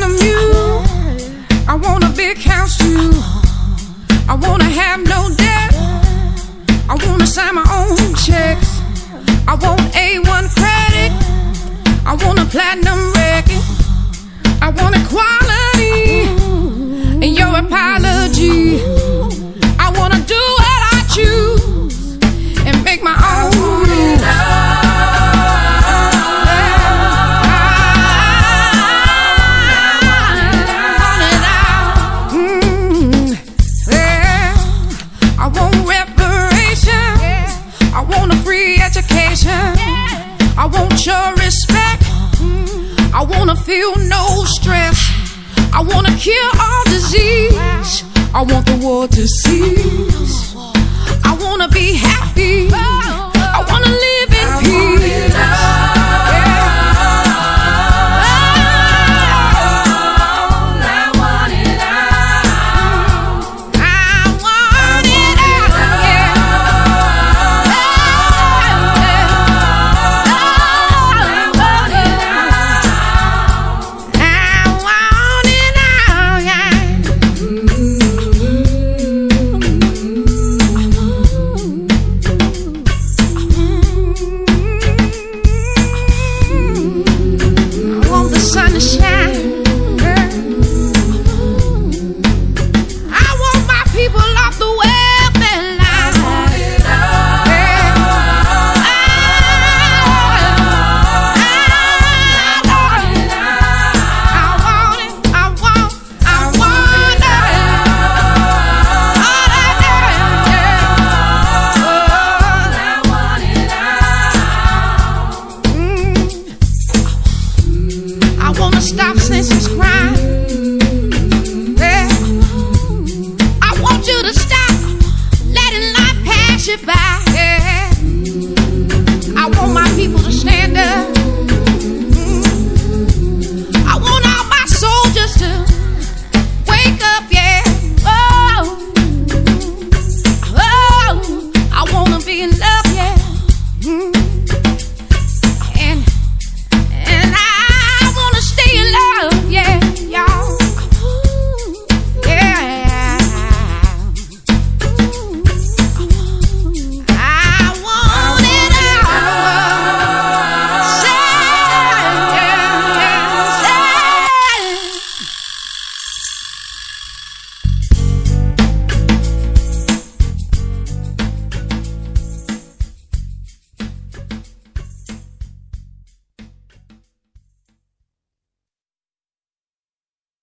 a mule. I want a big house too. I wanna have no debt. I wanna sign my own checks. I want A1 credit. I want a platinum record. I want equality and your apology. I wanna do what I choose and make my own rules. I want reparations. I want a free education. I want your respect. I wanna feel no stress. I wanna kill all disease. I want the war to cease. I wanna be happy. I wanna live in peace. Sun to shine.